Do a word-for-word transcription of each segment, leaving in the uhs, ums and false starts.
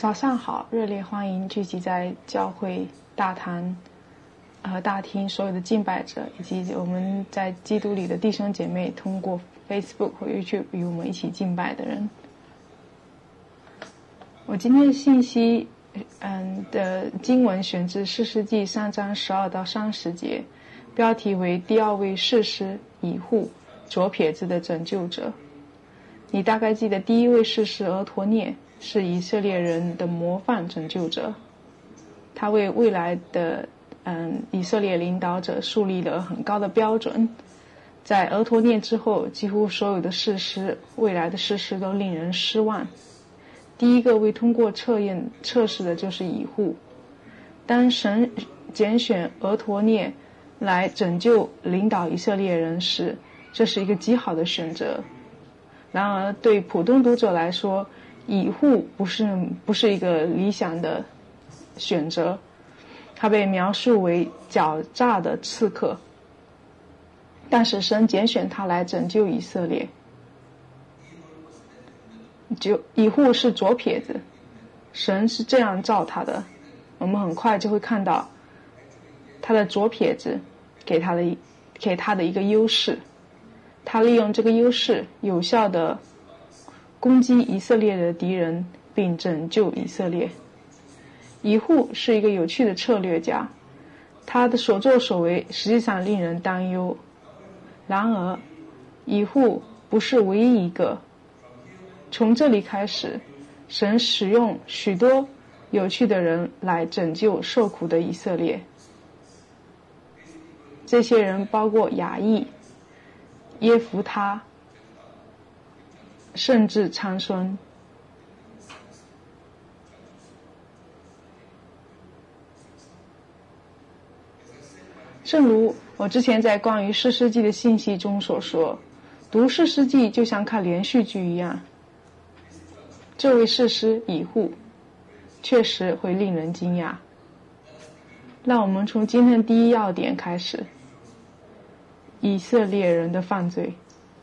早上好，热烈欢迎聚集在教会大堂和大厅所有的敬拜者，以及我们在基督里的弟兄姐妹，通过 Facebook 或 YouTube 与我们一起敬拜的人。我今天的信息嗯的经文选自士师记三章十二到三十节，标题为第二位士师以户，左撇子的拯救者。你大概记得第一位士师俄陀涅是以色列人的模范拯救者，他为未来的嗯以色列领导者树立了很高的标准。在俄陀涅之后，几乎所有的士师未来的士师都令人失望。第一个未通过测验测试的就是以户。当神拣选俄陀涅来拯救领导以色列人时，这是一个极好的选择。然而对普通读者来说，以户不是不是一个理想的选择。他被描述为狡诈的刺客，但是神拣选他来拯救以色列。就以户是左撇子，神是这样造他的。我们很快就会看到他的左撇子给他的给他的一个优势，他利用这个优势有效地攻击以色列的敌人，并拯救以色列。以户是一个有趣的策略家，他的所作所为实际上令人担忧。然而以户不是唯一一个。从这里开始，神使用许多有趣的人来拯救受苦的以色列。这些人包括雅意、耶弗他，甚至参孙。正如我之前在关于士师记的信息中所说，读士师记就像看连续剧一样。这位士师以户确实会令人惊讶。让我们从今天第一要点开始，以色列人的犯罪。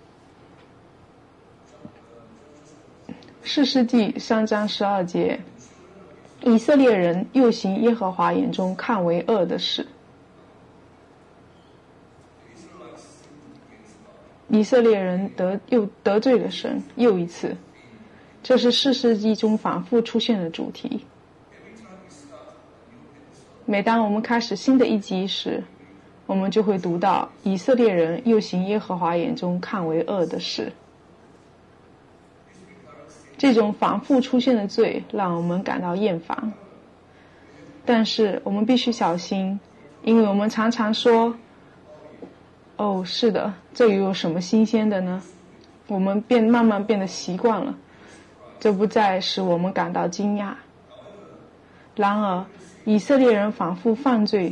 士师记三章十二节，以色列人又行耶和华眼中看为恶的事。以色列人得又得罪了神，又一次。这是士师记中反复出现的主题。每当我们开始新的一集时，我们就会读到以色列人又行耶和华眼中看为恶的事。这种反复出现的罪让我们感到厌烦，但是我们必须小心，因为我们常常说，哦，是的，这又有什么新鲜的呢？我们变慢慢变得习惯了，这不再使我们感到惊讶。然而以色列人反复犯罪，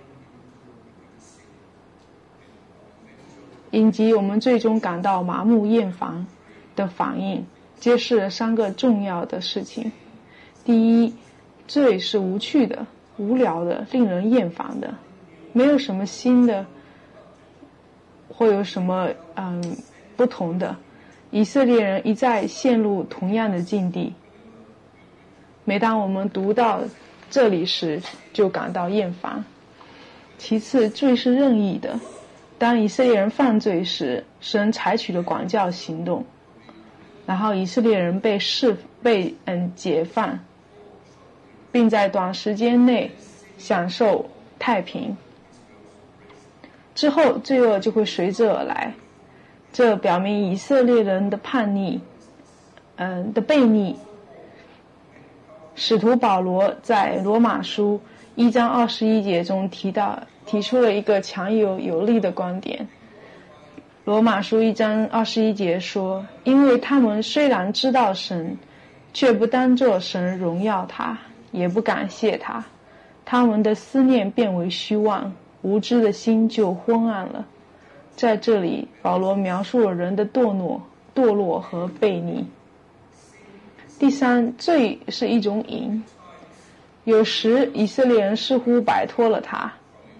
以及我们最终感到麻木厌烦的反应，揭示了三个重要的事情。第一，罪是无趣的、无聊的、令人厌烦的，没有什么新的会有什么嗯不同的。以色列人一再陷入同样的境地。每当我们读到这里时，就感到厌烦。其次，罪是任意的。当以色列人犯罪时，神采取了管教行动，然后以色列人被释被嗯解放，并在短时间内享受太平。之后，罪恶就会随之而来。这表明以色列人的叛逆，嗯、呃、的悖逆。使徒保罗在罗马书一章二十一节中提到，提出了一个强有有力的观点。罗马书一章二十一节说，因为他们虽然知道神，却不当作神荣耀他，也不感谢他，他们的思念变为虚妄，无知的心就昏暗了。在这里，保罗描述了人的堕落、堕落和悖逆。第三，罪是一种瘾，有时以色列人似乎摆脱了它，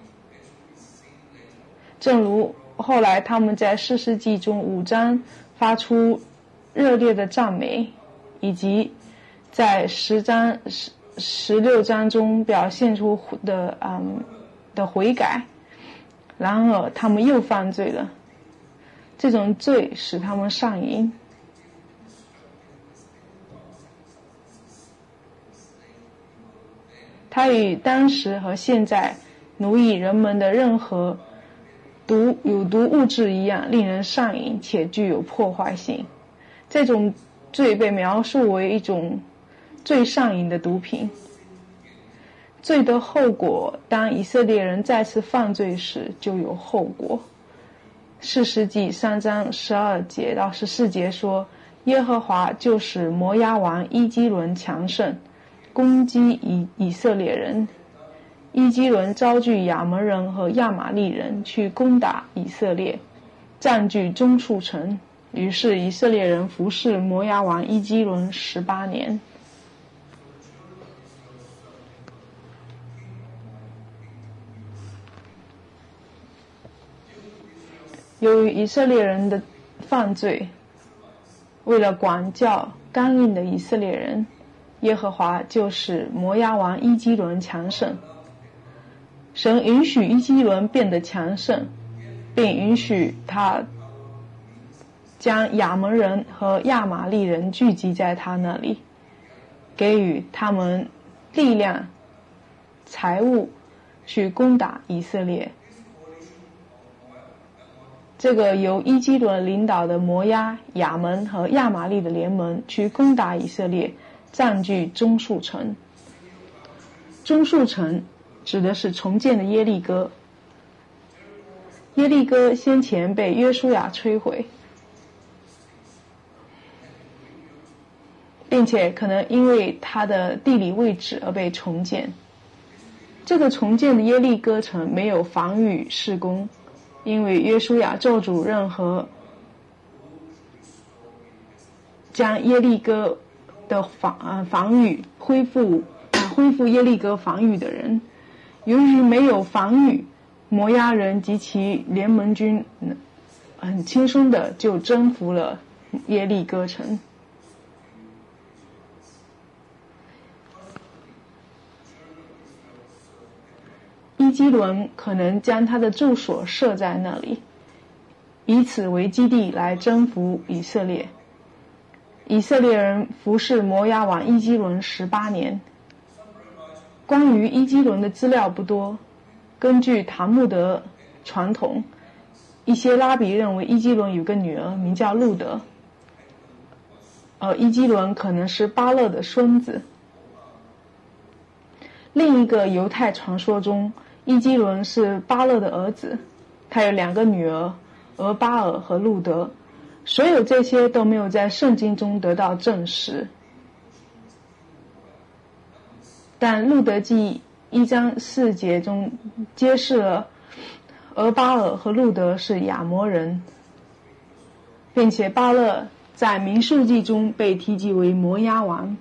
正如后来他们在士师记中五章发出热烈的赞美，以及在十章十十六章中表现出的嗯的悔改，然而他们又犯罪了，这种罪使他们上瘾。它与当时和现在奴役人们的任何毒有毒物质一样，令人上瘾且具有破坏性。这种罪被描述为一种最上瘾的毒品。罪的后果，当以色列人再次犯罪时就有后果。士师记三章十二节到十四节说，耶和华就使摩押王伊基伦强盛，攻击以以色列人。伊基伦招聚亚门人和亚玛利人去攻打以色列，占据中数城。于是以色列人服侍摩押王伊基伦十八年。由于以色列人的犯罪，为了管教刚硬的以色列人，耶和华就使摩押王伊基伦强盛。神允许伊基伦变得强盛，并允许他将亚门人和亚玛利人聚集在他那里，给予他们力量、财物去攻打以色列。这个由伊基伦领导的摩押、亚门和亚玛利的联盟去攻打以色列，占据中数城。中数城指的是重建的耶利哥。耶利哥先前被约书亚摧毁，并且可能因为它的地理位置而被重建。这个重建的耶利哥城没有防御事工，因为约书亚咒诅任何将耶利哥的防呃防御恢复呃恢复耶利哥防御的人。由于没有防御，摩押人及其联盟军很轻松的就征服了耶利哥城。伊基伦可能将他的住所设在那里，以此为基地来征服以色列。以色列人服侍摩押王伊基伦十八年。关于伊基伦的资料不多，根据塔木德传统，一些拉比认为伊基伦有个女儿名叫路德，而伊基伦可能是巴勒的孙子。另一个犹太传说中，伊基伦是巴勒的儿子，他有两个女儿，俄巴尔和路德。所有这些都没有在圣经中得到证实。但路德记一章四节中揭示了俄巴尔和路德是亚摩人，并且巴勒在民数记中被提及为摩押王。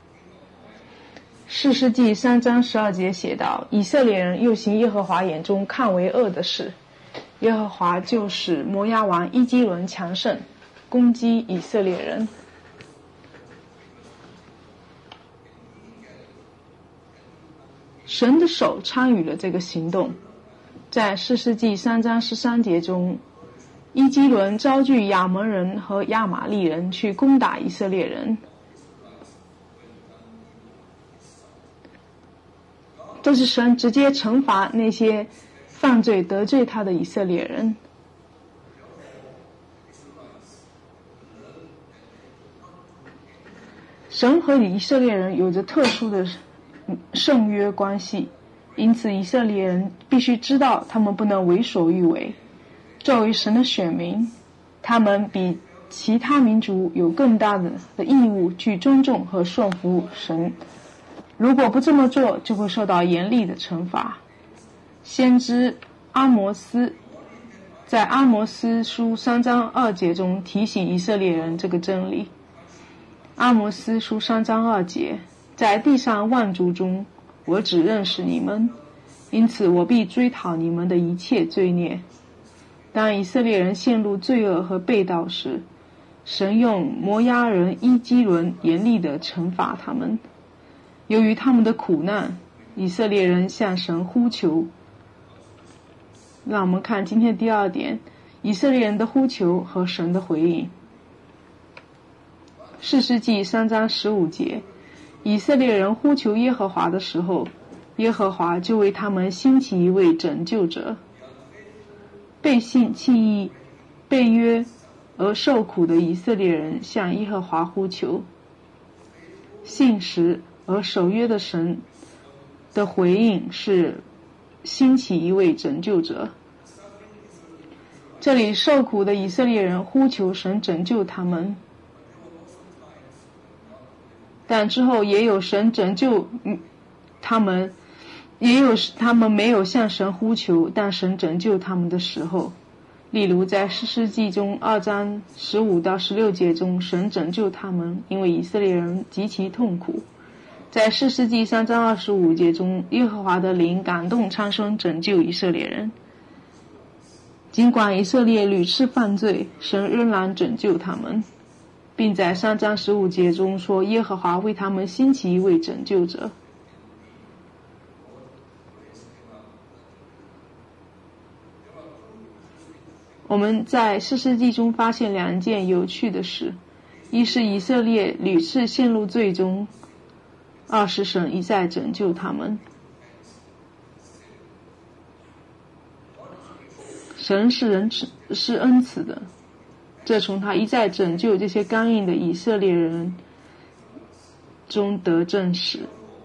士师记三章十二节写道，以色列人又行耶和华眼中看为恶的事，耶和华就使摩押王伊基伦强盛，攻击以色列人。神的手参与了这个行动。在士师记三章十三节中，伊基伦招聚亚门人和亚玛利人去攻打以色列人。这是神直接惩罚那些犯罪得罪他的以色列人。神和以色列人有着特殊的圣约关系，因此以色列人必须知道他们不能为所欲为。作为神的选民，他们比其他民族有更大的义务去尊重和顺服神。如果不这么做，就会受到严厉的惩罚。先知阿摩斯在阿摩斯书三章二节中提醒以色列人这个真理。阿摩斯书三章二节，在地上万族中，我只认识你们，因此我必追讨你们的一切罪孽。当以色列人陷入罪恶和背道时， 神用摩押人伊基伦严厉地惩罚他们。由于他们的苦难，以色列人向神呼求。让我们看今天第二点，以色列人的呼求和神的回应。士师记三章十五节，以色列人呼求耶和华的时候，耶和华就为他们兴起一位拯救者。背信弃义、背约而受苦的以色列人向耶和华呼求，信实而守约的神的回应是兴起一位拯救者。这里受苦的以色列人呼求神拯救他们，但之后也有神拯救他们，也有他们没有向神呼求，但神拯救他们的时候。例如在士师记中二章十五到十六节中，神拯救他们，因为以色列人极其痛苦。在士师记三章二十五节中，耶和华的灵感动参孙拯救以色列人。尽管以色列屡次犯罪，神仍然拯救他们，并在三章十五节中说，耶和华为他们兴起一位拯救者。我们在士师记中发现两件有趣的事，一是以色列屡次陷入罪中，二是神一再拯救他们。神是仁慈是恩慈的，这从他一再拯救这些刚硬的以色列人中得证实。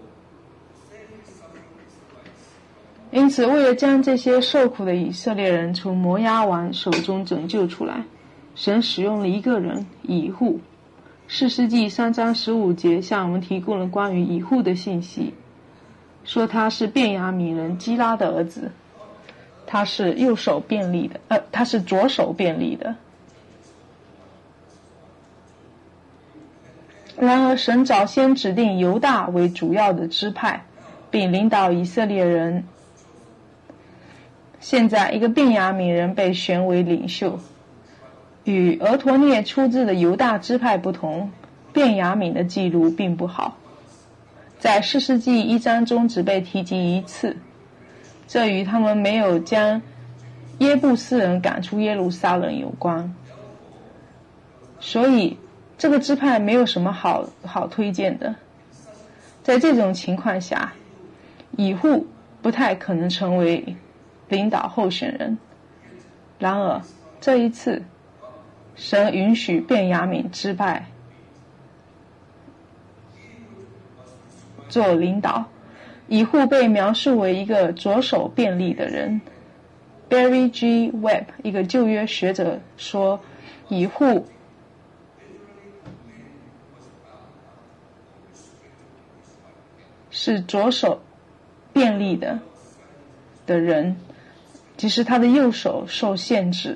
因此，为了将这些受苦的以色列人从摩押王手中拯救出来，神使用了一个人以户。士师记三章十五节向我们提供了关于以户的信息，说他是便雅悯人基拉的儿子，他是右手便利的，呃，他是左手便利的。然而，神早先指定犹大为主要的支派，并领导以色列人。现在，一个便雅悯人被选为领袖。与俄陀涅出自的犹大支派不同，便雅悯的记录并不好，在士师记一章中只被提及一次，这与他们没有将耶布斯人赶出耶路撒冷有关。所以，这个支派没有什么好好推荐的。在这种情况下，以户不太可能成为领导候选人。然而，这一次，神允许便雅悯支派做领导。以户被描述为一个左手便利的人。Barry G. Webb 一个旧约学者说，以户是左手便利的的人，即使他的右手受限制。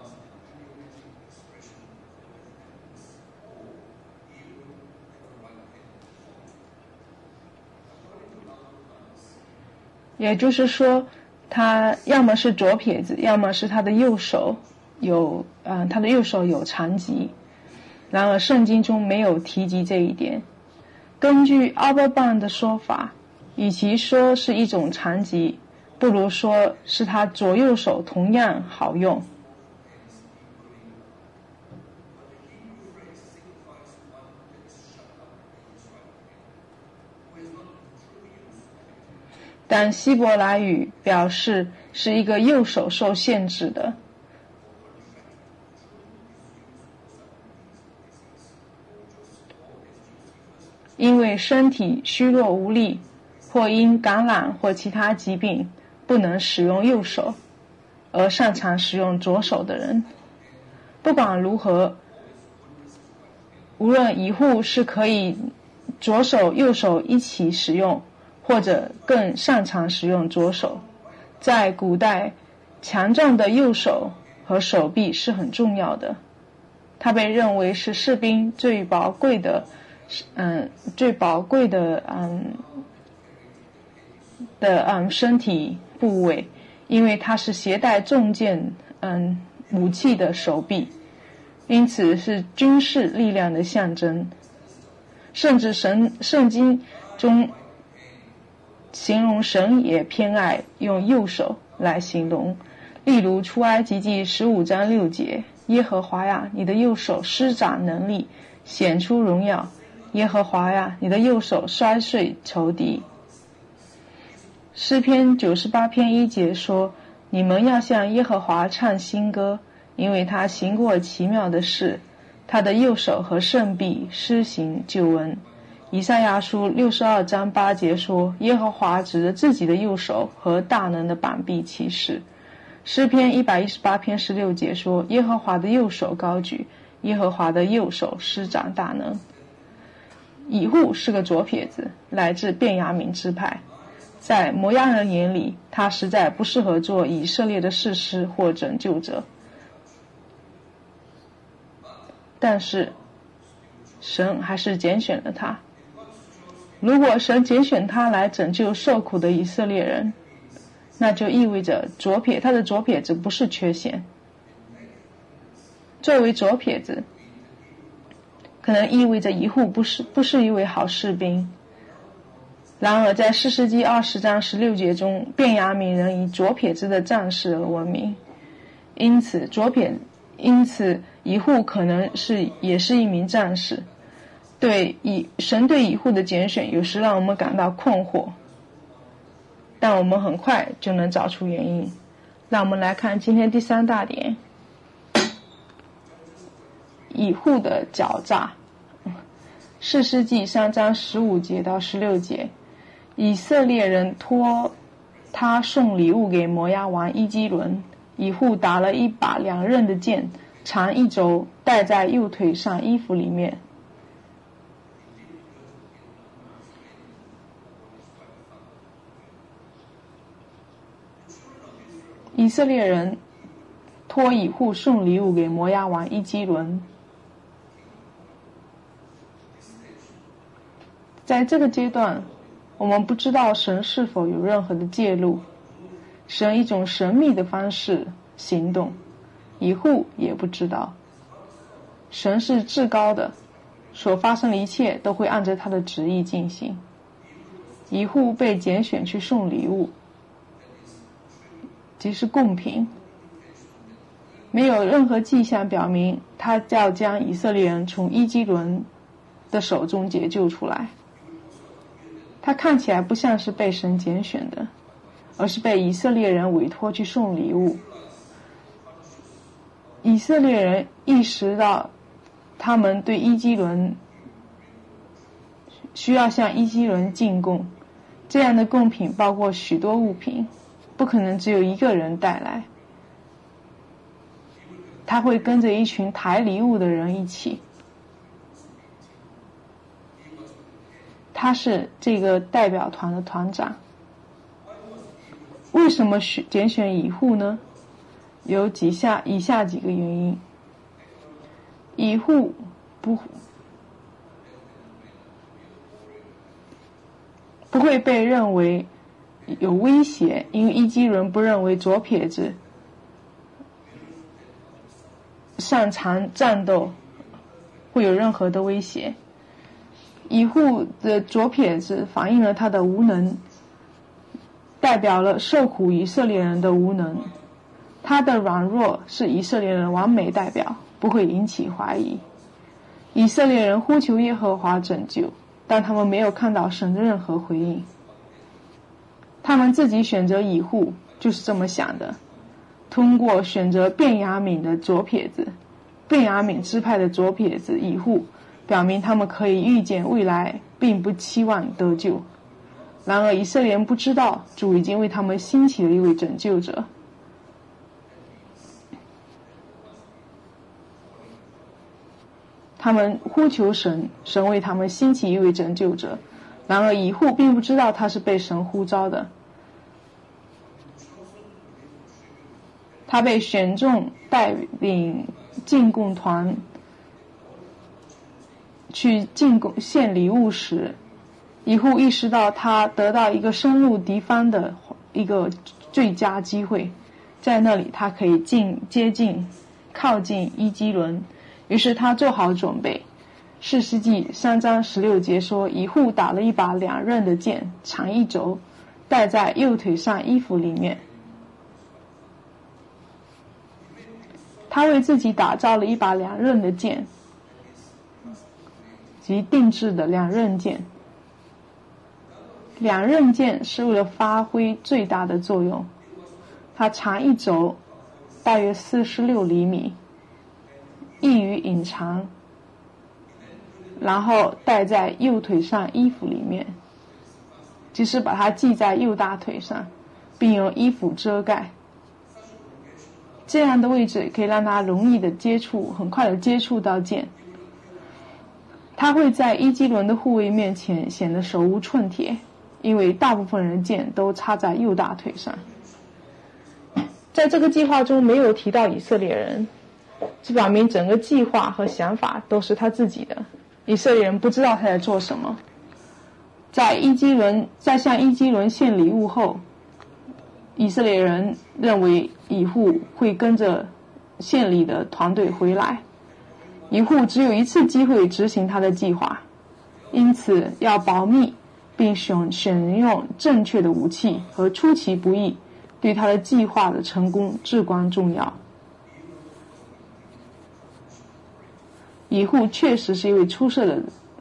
也就是说，他要么是左撇子，要么是他的右手有，呃，他的右手有残疾。然而，圣经中没有提及这一点。根据 Auerbach 的说法，与其说是一种残疾，不如说是他左右手同样好用。但希伯来语表示是一个右手受限制的。因为身体虚弱无力，或因感染或其他疾病不能使用右手，而擅长使用左手的人。不管如何，无论以户是可以左手右手一起使用，或者更擅长使用左手，在古代，强壮的右手和手臂是很重要的。它被认为是士兵最宝贵的，嗯，最宝贵的，嗯，的嗯身体部位，因为它是携带重件嗯武器的手臂。 因此是军事力量的象征。甚至神圣经中形容神也偏爱用右手来形容，例如出埃及记十五章六节，耶和华呀，你的右手施展能力，显出荣耀，耶和华呀，你的右手摔碎仇敌。诗篇九十八篇一节说，你们要向耶和华唱新歌，因为他行过奇妙的事，他的右手和圣臂施行救恩。以赛亚书六十二章八节说，耶和华指着自己的右手和大能的膀臂起誓。诗篇一百一十八篇十六节说，耶和华的右手高举，耶和华的右手施展大能。以户是个左撇子，来自便雅悯支派，在摩押人眼里，他实在不适合做以色列的士师或拯救者。但是神还是拣选了他。如果神拣选他来拯救受苦的以色列人，那就意味着左撇他的左撇子不是缺陷。作为左撇子，可能意味着以户不是不是一位好士兵。然而在士师记二十章十六节中，便雅悯人以左撇子的战士而闻名，因此左撇因此以户可能是也是一名战士。对以神对以户的拣选有时让我们感到困惑，但我们很快就能找出原因。让我们来看今天第三大点，以户的狡诈。士师记三章十五节到十六节，以色列人托他送礼物给摩押王伊基伦，以户打了一把两刃的剑，长一肘，戴在右腿上衣服里面。以色列人托以户送礼物给摩押王伊基伦。在这个阶段，我们不知道神是否有任何的介入，神一种神秘的方式行动，以户也不知道。神是至高的，所发生的一切都会按照他的旨意进行。以户被拣选去送礼物，即是贡品，没有任何迹象表明他要将以色列人从伊基伦的手中解救出来。他看起来不像是被神拣选的，而是被以色列人委托去送礼物。以色列人意识到他们对伊基伦需要向伊基伦进贡，这样的贡品包括许多物品，不可能只有一个人带来，他会跟着一群抬礼物的人一起。他是这个代表团的团长。为什么拣选以户呢？有几下以下几个原因。以户不不会被认为有威胁，因为伊基伦不认为左撇子擅长战斗会有任何的威胁。以户的左撇子反映了他的无能，代表了受苦以色列人的无能。他的软弱是以色列人完美代表，不会引起怀疑。以色列人呼求耶和华拯救，但他们没有看到神的任何回应。他们自己选择以户就是这么想的，通过选择便雅悯的左撇子，便雅悯支派的左撇子以户，表明他们可以预见未来，并不期望得救。然而以色列人不知道，主已经为他们兴起了一位拯救者。他们呼求神，神为他们兴起一位拯救者。然而以户并不知道他是被神呼召的，他被选中带领进贡团去进贡献礼物时，以户意识到他得到一个深入敌方的一个最佳机会，在那里他可以近接近靠近伊基伦， 于是他做好准备。士师记三章十六节说，以户打了一把两刃的剑，长一肘，戴在右腿上衣服里面。他为自己打造了一把两刃的剑，即定制的两刃剑。两刃剑是为了发挥最大的作用，它长一肘，大约四十六厘米，易于隐藏，然后戴在右腿上衣服里面，即是把它系在右大腿上，并用衣服遮盖。这样的位置可以让它容易的接触，很快的接触到剑。它会在伊基伦的护卫面前显得手无寸铁，因为大部分人剑都插在右大腿上。在这个计划中没有提到以色列人，这表明整个计划和想法都是他自己的。以色列人不知道他在做什么。在伊基伦在向伊基伦献礼物后，以色列人认为以户会跟着献礼的团队回来，以户只有一次机会执行他的计划，因此要保密并选选用正确的武器和出其不意，对他的计划的成功至关重要。以户确实是一位出色的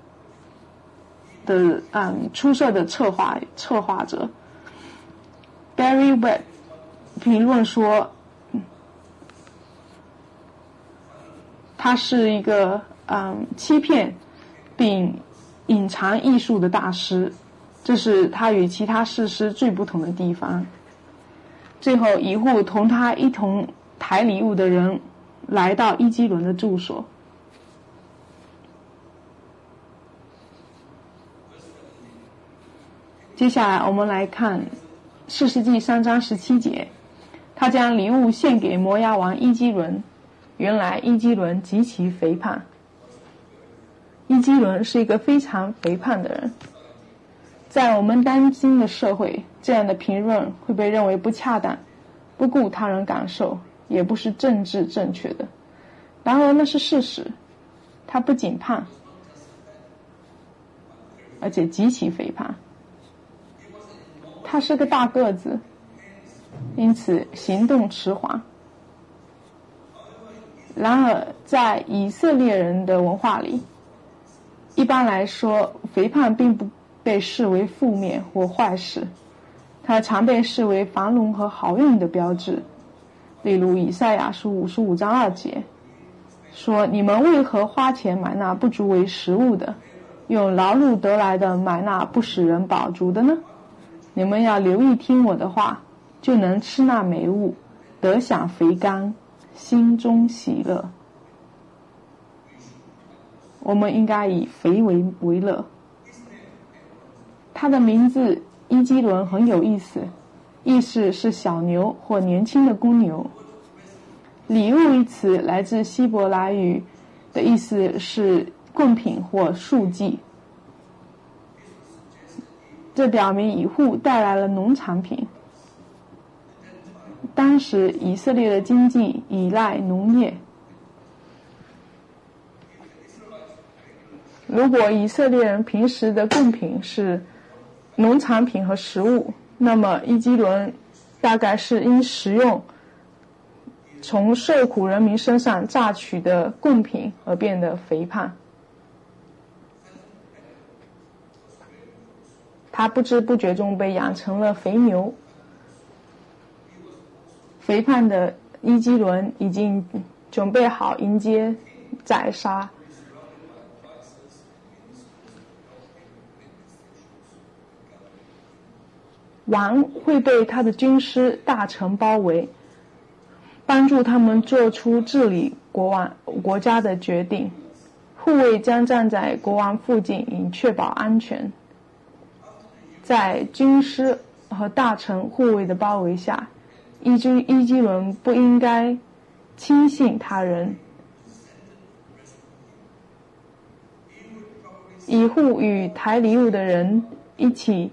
的嗯出色的策划策划者。Barry Webb 评论说，他是一个嗯欺骗并隐藏艺术的大师，这是他与其他士师最不同的地方。最后，以户同他一同抬礼物的人来到伊基伦的住所。接下来我们来看士师记三章十七节，他将礼物献给摩押王伊基伦。原来伊基伦极其肥胖，伊基伦是一个非常肥胖的人。在我们当今的社会，这样的评论会被认为不恰当，不顾他人感受，也不是政治正确的。然而那是事实，他不仅胖，而且极其肥胖。他是个大个子，因此行动迟缓。然而在以色列人的文化里，一般来说肥胖并不被视为负面或坏事，它常被视为繁荣和好运的标志。例如以赛亚书五十五章二节说，你们为何花钱买那不足为食物的，用劳碌得来的买那不使人饱足的呢？你们要留意听我的话，就能吃那美物，得享肥甘，心中喜乐。我们应该以肥为为乐。他的名字伊基伦很有意思，意思是小牛或年轻的公牛。礼物一词来自希伯来语的意思是贡品或束祭，这表明以户带来了农产品。当时以色列的经济依赖农业，如果以色列人平时的贡品是农产品和食物，那么伊基伦大概是因食用从受苦人民身上榨取的贡品而变得肥胖。他不知不觉中被养成了肥牛。肥胖的伊基伦已经准备好迎接宰杀。王会被他的军师大臣包围，帮助他们做出治理国王国家的决定。护卫将站在国王附近，以确保安全。在军师和大臣护卫的包围下，伊基伊基伦不应该轻信他人。以户与抬礼物的人一起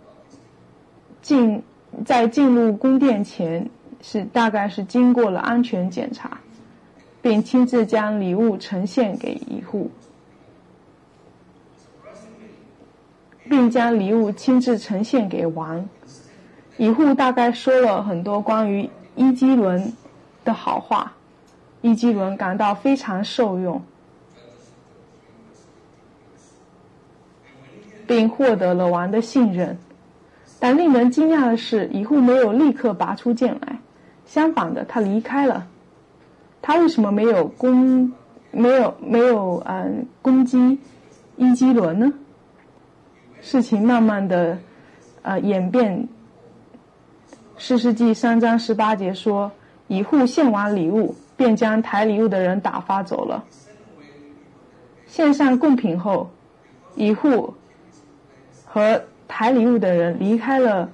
进在进入宫殿前，是大概是经过了安全检查。 并亲自将礼物呈现给乙户，并将礼物亲自呈现给王。乙户大概说了很多关于伊基伦的好话，伊基伦感到非常受用，并获得了王的信任。但令人惊讶的是，乙户没有立刻拔出剑来，相反的，他离开了。他为什么没有攻，没有没有嗯攻击伊基伦呢？事情慢慢的呃演变。士师记三章十八节说，乙户献完礼物，便将抬礼物的人打发走了。献上贡品后，乙户和抬礼物的人离开了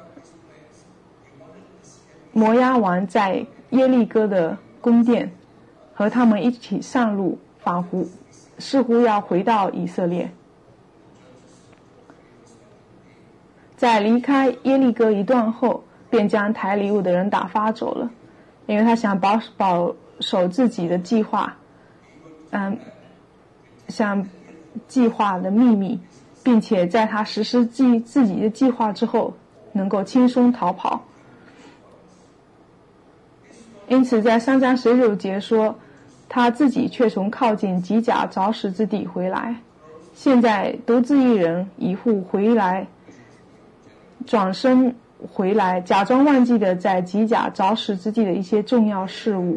摩押王在耶利哥的宫殿，和他们一起上路，仿佛似乎要回到以色列。在离开耶利哥一段后，便将抬礼物的人打发走了，因为他想保保守自己的计划，嗯，想计划的秘密，并且在他实施计自己的计划之后，能够轻松逃跑。因此，在三章十九节说，他自己却从靠近吉甲凿石之地回来。现在独自一人，乙户回来，转身回来，假装忘记了在吉甲凿石之地的一些重要事物。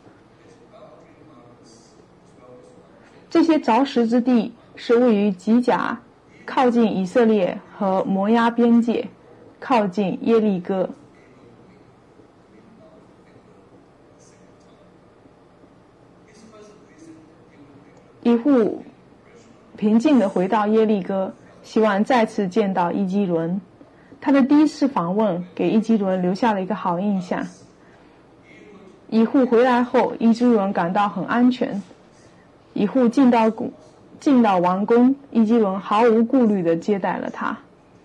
这些凿石之地是位于吉甲，靠近以色列和摩押边界，靠近耶利哥。乙户平静地回到耶利哥，希望再次见到伊基伦。他的第一次访问给伊基伦留下了一个好印象。乙户回来后，伊基伦感到很安全。乙户进到进到王宫，伊基伦毫无顾虑地接待了他。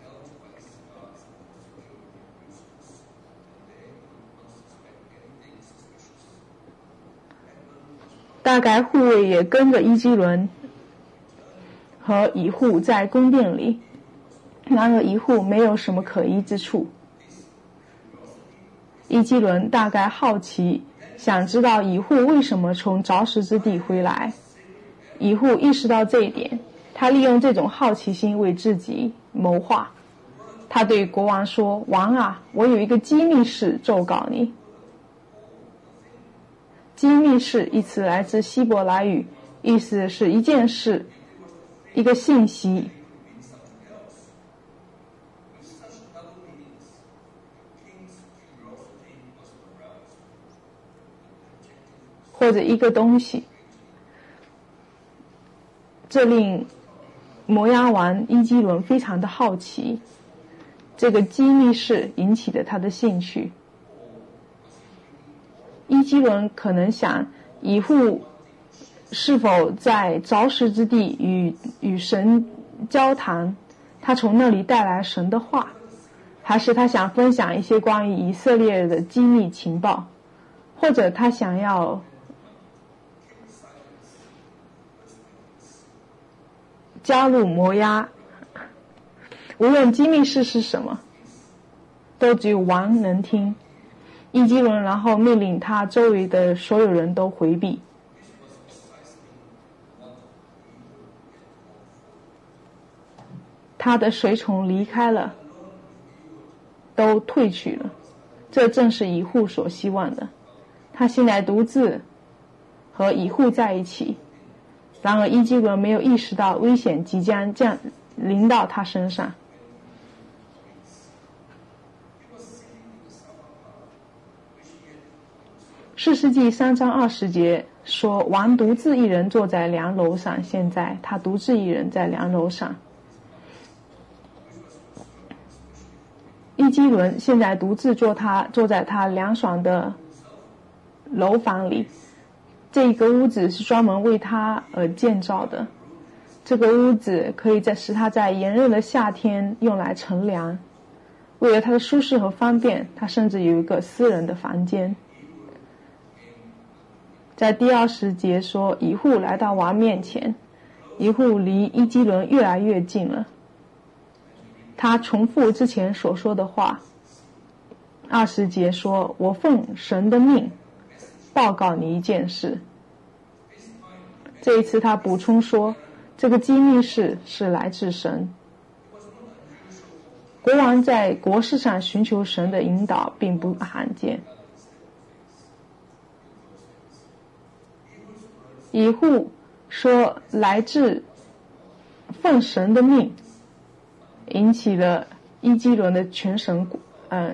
大概护卫也跟着伊基伦和乙户在宫殿里，然而乙户没有什么可疑之处。伊基伦大概好奇，想知道乙户为什么从凿石之地回来。乙户意识到这一点，他利用这种好奇心为自己谋划。他对国王说：“王啊，我有一个机密事奏告你。”机密事一词来自希伯来语，意思是一件事，一个信息。或者一个东西。这令摩押王伊基伦非常的好奇，这个机密事引起了他的兴趣。伊基伦可能想，乙户是否在凿石之地与与神交谈，他从那里带来神的话，还是他想分享一些关于以色列的机密情报，或者他想要加入摩押。无论机密事是什么，都只有王能听。伊基伦然后命令他周围的所有人都回避。他的随从离开了，都退去了。这正是乙户所希望的。他现在独自和乙户在一起。然而伊基伦没有意识到危险即将降临到他身上。士师记三章二十节说，王独自一人坐在梁楼上，现在他独自一人在梁楼上。伊基伦现在独自坐他坐在他凉爽的楼房里，这个屋子是专门为他而建造的。这个屋子可以在使他在炎热的夏天用来乘凉。为了他的舒适和方便，他甚至有一个私人的房间。 在第二十节说，以户来到王面前，以户离伊基伦越来越近了。他重复之前所说的话。二十节说，我奉神的命报告你一件事。这一次他补充说，这个机密事是来自神。国王在国事上寻求神的引导并不罕见。以户说来自奉神的命，引起了伊基伦的全神呃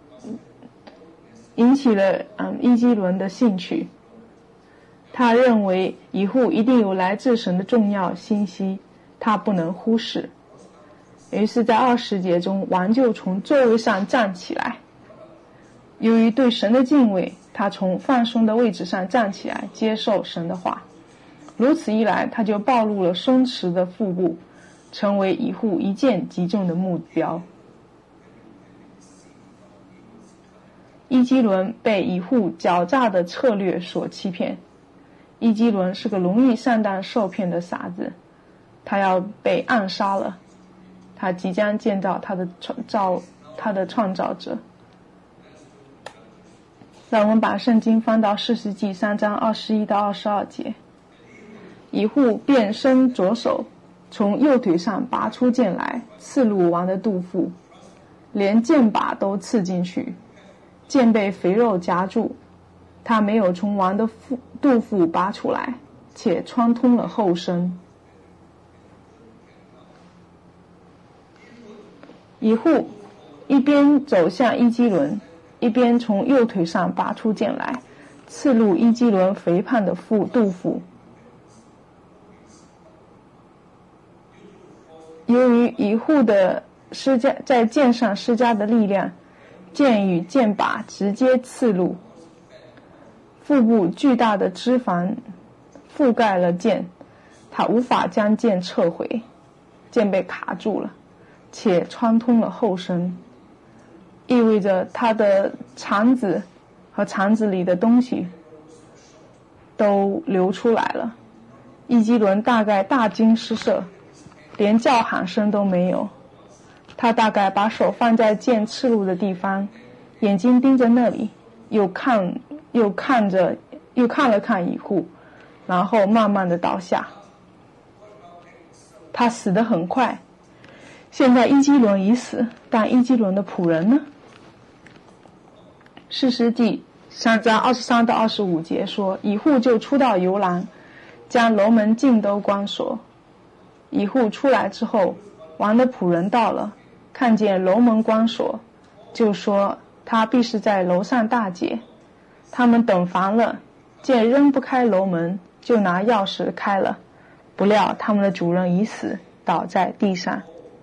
引起了嗯伊基伦的兴趣。他认为以户一定有来自神的重要信息，他不能忽视。于是在二十节中，王就从座位上站起来。由于对神的敬畏，他从放松的位置上站起来，接受神的话。如此一来，他就暴露了松弛的腹部，成为以户一箭击中的目标。伊基伦被以户狡诈的策略所欺骗。伊基伦是个容易上当受骗的傻子，他要被暗杀了。他即将见到他的创造他的创造者。让我们把圣经翻到士师记三章二十一到二十二节。以户便伸左手，从右腿上拔出剑来，刺入王的肚腹，连剑把都刺进去，剑被肥肉夹住，他没有从王的腹肚腹拔出来，且穿通了后身。以户一边走向伊基伦，一边从右腿上拔出剑来，刺入伊基伦肥胖的腹肚腹。由于以户的施加在剑上施加的力量，剑与剑把直接刺入腹部，巨大的脂肪覆盖了剑，他无法将剑撤回，剑被卡住了，且穿通了后身，意味着他的肠子和肠子里的东西都流出来了。伊基伦大概大惊失色，连叫喊声都没有。他大概把手放在剑刺入的地方，眼睛盯着那里，又看又看着又看了看以户，然后慢慢的倒下。他死得很快。现在伊基伦已死，但伊基伦的仆人呢？士师记三章二十三到二十五节说，以户就出到游廊，将楼门尽都关锁。以户出来之后，王的仆人到了，看见楼门关锁，就说他必是在楼上大姐。他们等烦了，见扔不开楼门，就拿钥匙开了，不料他们的主人已死，倒在地上。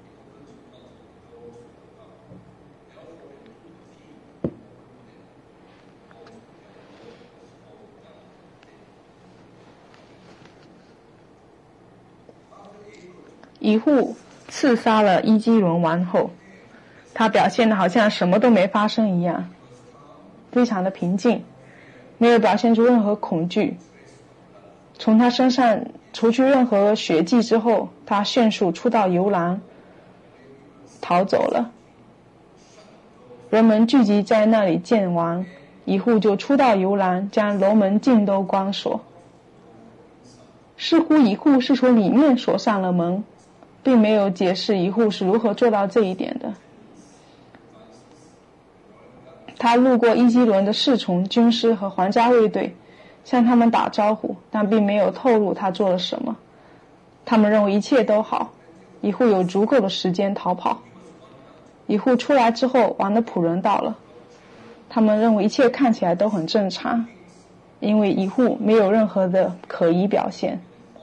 以户刺杀了伊基伦王后，他表现得好像什么都没发生一样，非常的平静，没有表现出任何恐惧。从他身上除去任何血迹之后，他迅速出到游廊逃走了。人们聚集在那里见王，以户就出到游廊，将楼门尽都关锁。似乎以户是从里面锁上了门，并没有解释以户是如何做到这一点的。他路过伊基伦的侍从、军师和皇家卫队，向他们打招呼，但并没有透露他做了什么。他们认为一切都好，以户有足够的时间逃跑。以户出来之后，王的仆人到了，他们认为一切看起来都很正常，因为以户没有任何的可疑表现。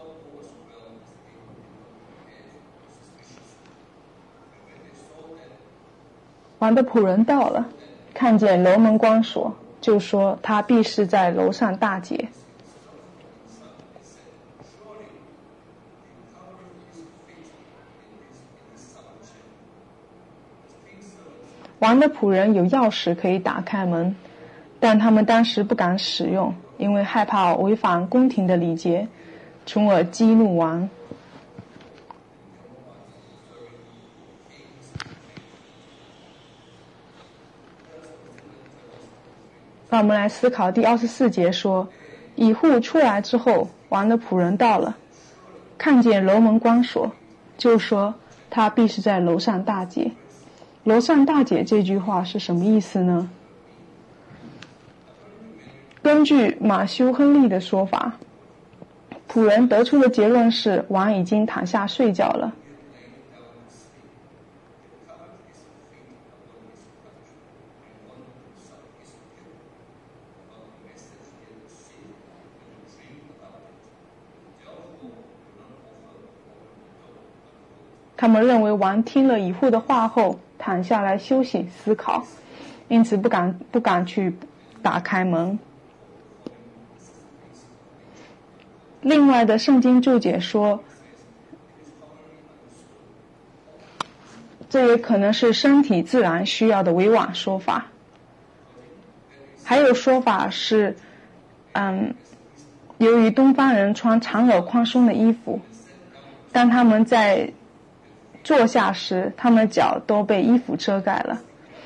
王的仆人到了，看见楼门关锁，就说他必是在楼上大姐。王的仆人有钥匙可以打开门， 但他们当时不敢使用，因为害怕违反宫廷的礼节，从而激怒王。让我们来思考第二十四节说，以户出来之后，王的仆人到了，看见楼门关锁，就说他必是在楼上大姐。楼上大姐这句话是什么意思呢？根据马修·亨利的说法，仆人得出的结论是王已经躺下睡觉了。他们认为王听了以户的话后躺下来休息思考，因此不敢不敢去打开门。另外的圣经注解说，这也可能是身体自然需要的委婉说法。还有说法是，嗯，由于东方人穿长而宽松的衣服，当他们在坐下时，他们的脚都被衣服遮盖了。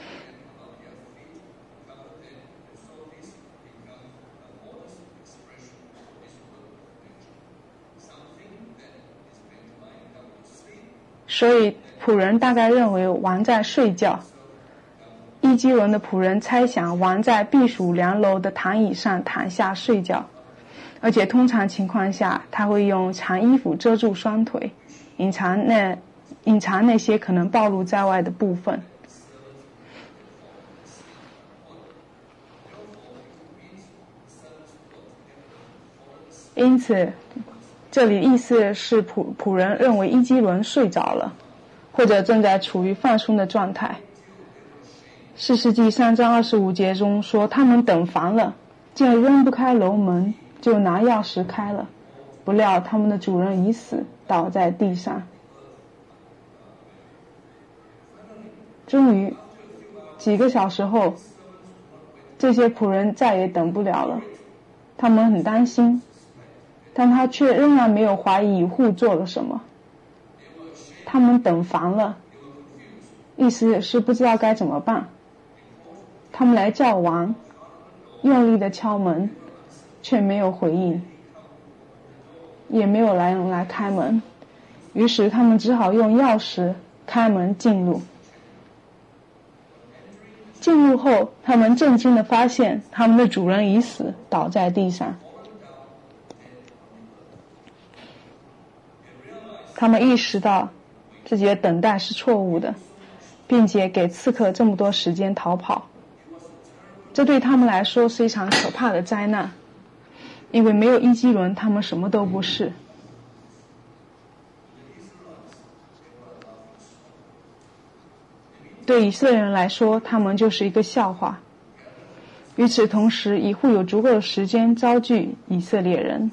所以仆人大概认为王在睡觉。伊基伦的仆人猜想王在避暑凉楼的躺椅上躺下睡觉，而且通常情况下他会用长衣服遮住双腿，隐藏那隐藏那些可能暴露在外的部分。因此这里意思是仆仆人认为伊基伦睡着了，或者正在处于放松的状态。士师记三章二十五节中说，他们等烦了，见扔不开楼门，就拿钥匙开了，不料他们的主人已死，倒在地上。终于几个小时后，这些仆人再也等不了了，他们很担心，但他却仍然没有怀疑以户做了什么。他们等烦了，意思是不知道该怎么办。他们来叫王，用力的敲门，却没有回应，也没有来人来开门，于是他们只好用钥匙开门进入。进入后，他们震惊地发现他们的主人已死，倒在地上。他们意识到自己的等待是错误的，并且给刺客这么多时间逃跑。这对他们来说是一场可怕的灾难，因为没有伊基伦，他们什么都不是。对以色列人来说，他们就是一个笑话。与此同时，以户有足够的时间招聚以色列人。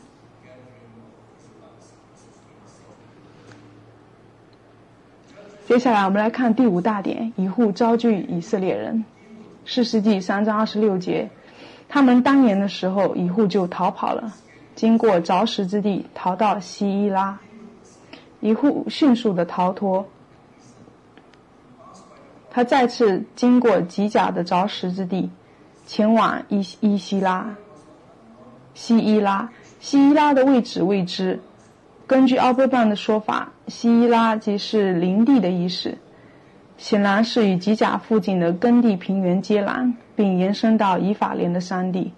接下来我们来看第五大点，以户招聚以色列人。士师记三章二十六节，他们当年的时候，以户就逃跑了，经过凿石之地，逃到西伊拉。以户迅速的逃脱，他再次经过吉甲的凿石之地，前往伊伊西拉西伊拉西伊拉的位置未知。根据奥伯曼的说法，西伊拉即是林地的意思，显然是与吉甲附近的耕地平原接壤，并延伸到以法莲的山地。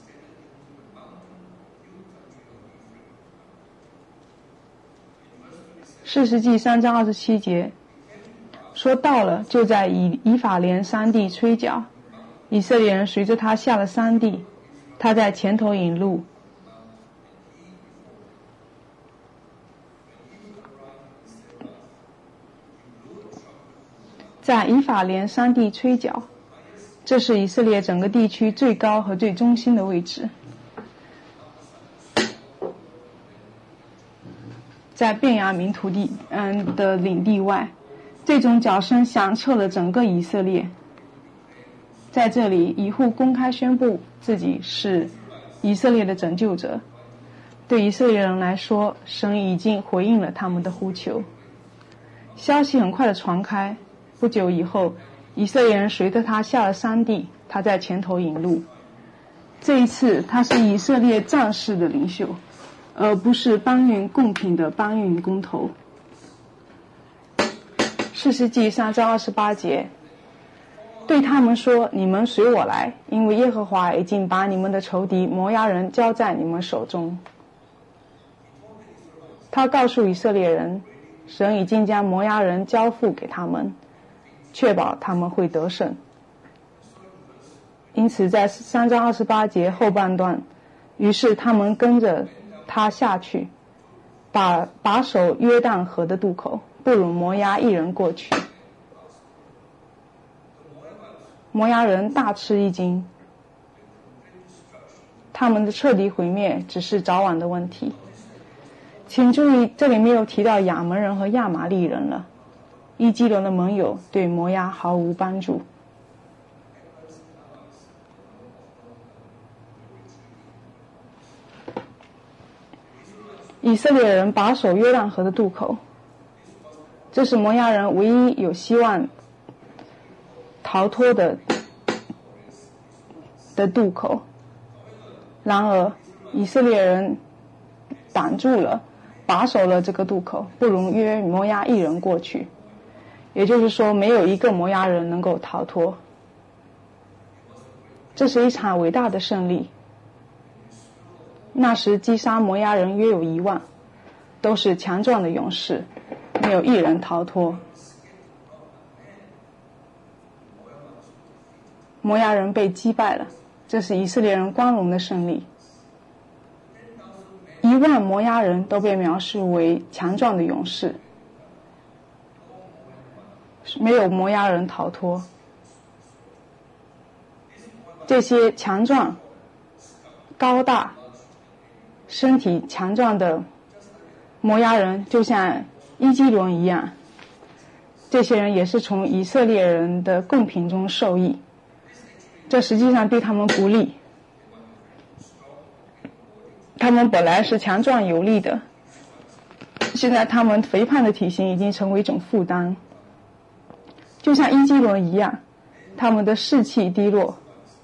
士师记三章二十七节说，到了就在以以法莲山地吹角，以色列人随着他下了山地，他在前头引路。在以法莲山地吹角，这是以色列整个地区最高和最中心的位置。在便雅悯土地嗯的领地外，这种角声响彻了整个以色列。 在这里，以户公开宣布自己是以色列的拯救者。对以色列人来说，神已经回应了他们的呼求。消息很快的传开，不久以后，以色列人随着他下了山地，他在前头引路。这一次，他是以色列战士的领袖，而不是搬运贡品的搬运工头。士师记三章二十八节，对他们说：你们随我来，因为耶和华已经把你们的仇敌摩押人交在你们手中。他告诉以色列人，神已经将摩押人交付给他们，确保他们会得胜。因此在三章二十八节后半段，于是他们跟着他下去，把把守约旦河的渡口，不容摩押一人过去。摩押人大吃一惊，他们的彻底毁灭只是早晚的问题。请注意，这里没有提到亚扪人和亚玛利人了。伊基伦的盟友对摩押毫无帮助。以色列人把守约旦河的渡口，这是摩押人唯一有希望逃脱的的渡口。然而，以色列人挡住了，把守了这个渡口，不容约摩押一人过去。也就是说，没有一个摩押人能够逃脱。这是一场伟大的胜利。那时击杀摩押人约有一万，都是强壮的勇士，没有一人逃脱。摩押人被击败了，这是以色列人光荣的胜利。一万摩押人都被描述为强壮的勇士，没有摩押人逃脱。这些强壮、高大、身体强壮的摩押人就像伊基伦一样，这些人也是从以色列人的贡品中受益，这实际上对他们不利。他们本来是强壮有力的，现在他们肥胖的体型已经成为一种负担，就像伊基伦一样，他们的士气低落。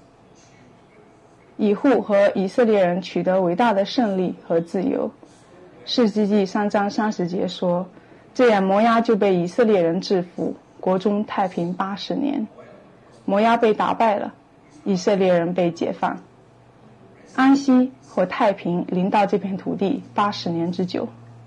以户和以色列人取得伟大的胜利和自由。士师记三章三十节说，这样摩押就被以色列人制服，国中太平八十年。摩押被打败了，以色列人被解放，安息和太平临到这片土地八十年之久。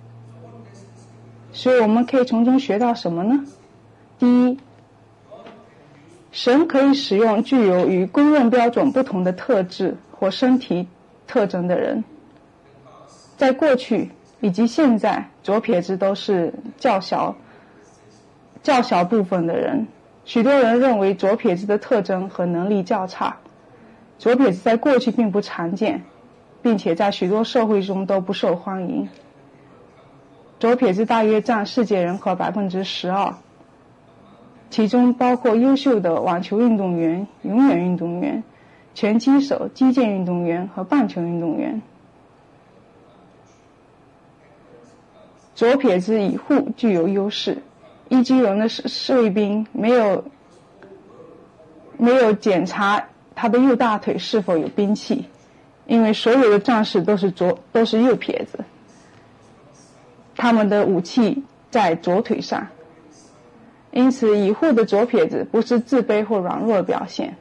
所以我们可以从中学到什么呢？第一，神可以使用具有与公认标准不同的特质或身体特征的人。在过去以及现在，左撇子都是较小较小部分的人。许多人认为左撇子的特征和能力较差。左撇子在过去并不常见，并且在许多社会中都不受欢迎。左撇子大约占世界人口百分之十二，其中包括优秀的网球运动员、游泳运动员、拳击手、击剑运动员和棒球运动员。左撇子以户具有优势，伊基伦的士卫兵没有没有检查他的右大腿是否有兵器，因为所有的战士都是左都是右撇子，他们的武器在左腿上。因此以户的左撇子不是自卑或软弱的表现，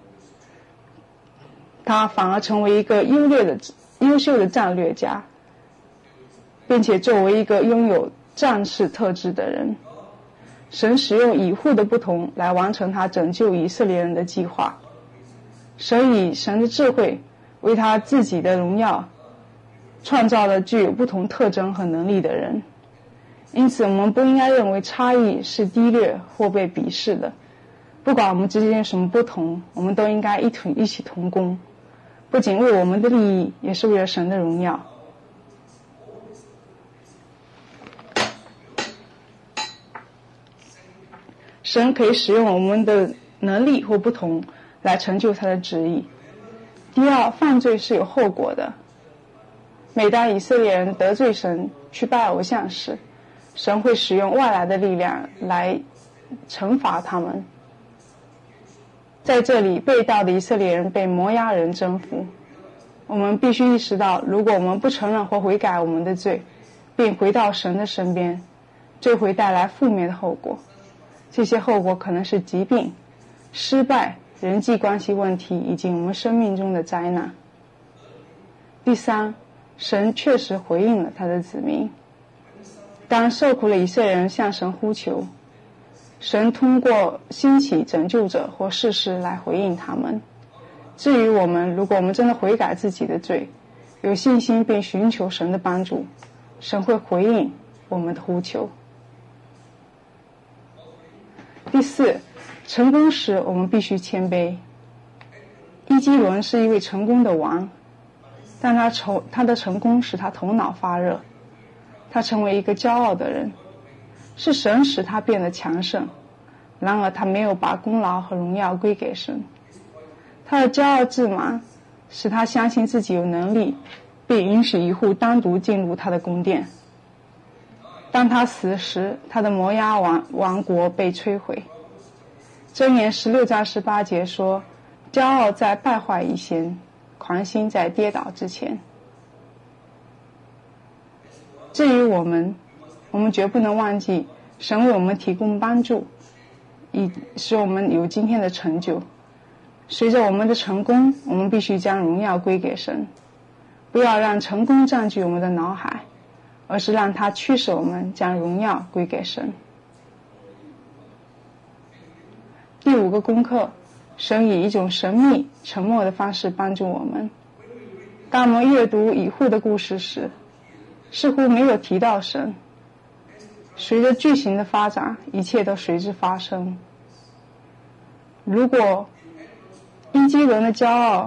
他反而成为一个优劣的优秀的战略家，并且作为一个拥有战士特质的人，神使用以户的不同来完成他拯救以色列人的计划。神以神的智慧为他自己的荣耀创造了具有不同特征和能力的人。因此我们不应该认为差异是低劣或被鄙视的，不管我们之间有什么不同，我们都应该一同一起同工，不仅为我们的利益，也是为了神的荣耀。神可以使用我们的能力或不同来成就他的旨意。第二，犯罪是有后果的。每当以色列人得罪神去拜偶像时，神会使用外来的力量来惩罚他们。在这里，被盗的以色列人被摩押人征服。我们必须意识到，如果我们不承认或悔改我们的罪，并回到神的身边，这会带来负面的后果。这些后果可能是疾病、失败、人际关系问题以及我们生命中的灾难。第三，神确实回应了他的子民。当受苦的以色列人向神呼求，神通过兴起拯救者或事实来回应他们。至于我们，如果我们真的悔改自己的罪，有信心并寻求神的帮助，神会回应我们的呼求。第四，成功时我们必须谦卑。伊基伦是一位成功的王，但他成他的成功使他头脑发热，他成为一个骄傲的人，是神使他变得强盛，然而他没有把功劳和荣耀归给神。他的骄傲自满使他相信自己有能力，并允许一户单独进入他的宫殿。当他死时，他的摩押王王国被摧毁。箴言十六章十八节说，骄傲在败坏以前，狂心在跌倒之前。至于我们，我们绝不能忘记神为我们提供帮助，以使我们有今天的成就。随着我们的成功，我们必须将荣耀归给神，不要让成功占据我们的脑海，而是让它驱使我们将荣耀归给神。第五个功课，神以一种神秘沉默的方式帮助我们。当我们阅读以户的故事时，似乎没有提到神。随着剧情的发展，一切都随之发生。如果伊基伦的骄傲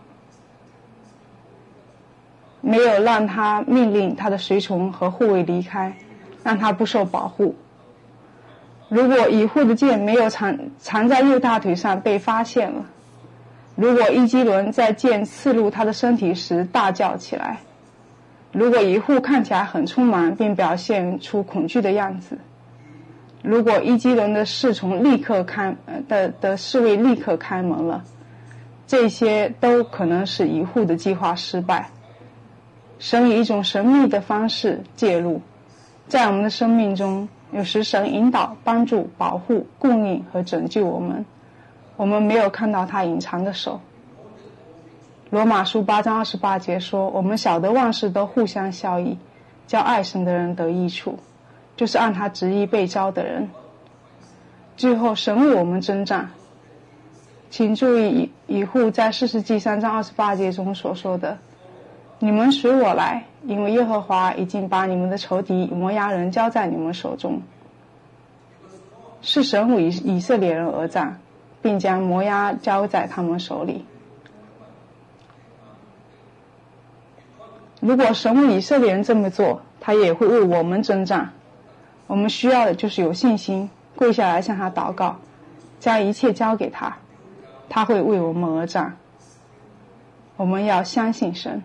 没有让他命令他的随从和护卫离开，让他不受保护，如果以户的剑没有藏藏在右大腿上被发现了，如果伊基伦在剑刺入他的身体时大叫起来，如果以户看起来很匆忙并表现出恐惧的样子，如果伊基伦的侍从立刻开的的侍卫立刻开门了，这些都可能使以户的计划失败。神以一种神秘的方式介入，在我们的生命中，有时神引导、帮助、保护、供应和拯救我们，我们没有看到他隐藏的手。罗马书八章二十八节说，我们晓得万事都互相效益，叫爱神的人得益处，就是按他旨意被召的人。最后神为我们征战。请注意以户在士师记三章二十八节中所说的，你们随我来，因为耶和华已经把你们的仇敌摩押人交在你们手中。是神为以色列人而战，并将摩押交在他们手里。如果神为以色列人这么做，他也会为我们征战。我们需要的就是有信心，跪下来向他祷告，将一切交给他，他会为我们而战。我们要相信神。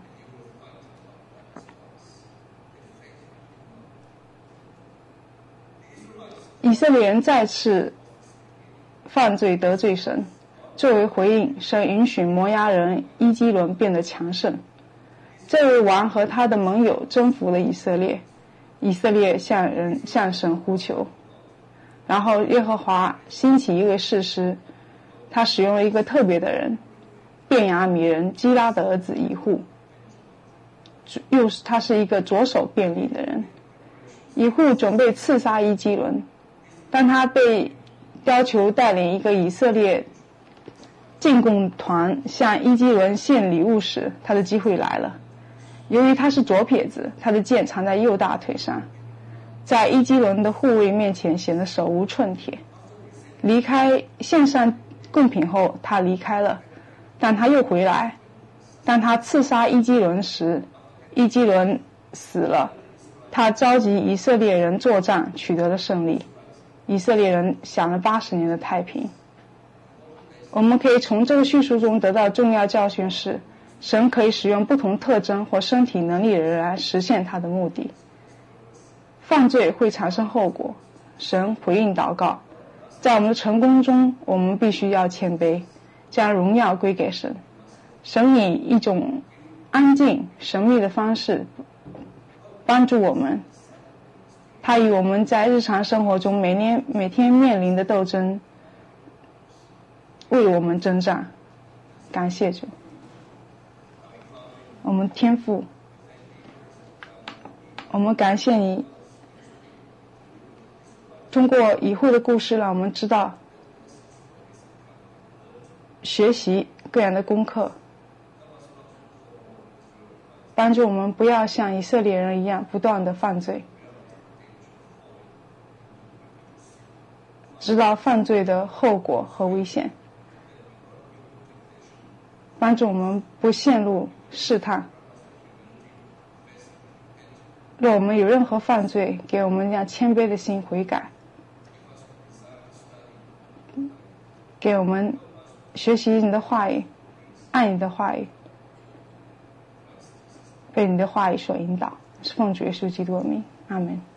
以色列人再次犯罪得罪神，作为回应，神允许摩押人伊基伦变得强盛。这位王和他的盟友征服了以色列，以色列向人向神呼求，然后耶和华兴起一位士师，他使用了一个特别的人，便雅悯人基拉的儿子以户，又是他是一个左手便利的人。以户准备刺杀伊基伦，当他被要求带领一个以色列进贡团向伊基伦献礼物时，他的机会来了。由于他是左撇子，他的剑藏在右大腿上，在伊基伦的护卫面前显得手无寸铁。离开献上贡品后，他离开了，但他又回来。当他刺杀伊基伦时，伊基伦死了。他召集以色列人作战，取得了胜利。以色列人享了八十年的太平。 我们可以从这个叙述中得到重要教训是，神可以使用不同特征或身体能力的人来实现他的目的。犯罪会产生后果，神回应祷告。在我们的成功中，我们必须要谦卑，将荣耀归给神。神以一种安静神秘的方式帮助我们，他以我们在日常生活中每年每天面临的斗争为我们征战。感谢主。我们天父，我们感谢你通过以后的故事让我们知道学习各样的功课，帮助我们不要像以色列人一样不断的犯罪，知道犯罪的后果和危险，帮助我们不陷入试探。若我们有任何犯罪，给我们这样谦卑的心悔改，给我们学习你的话语，爱你的话语，被你的话语所引导，是奉主耶稣基督的名，阿们。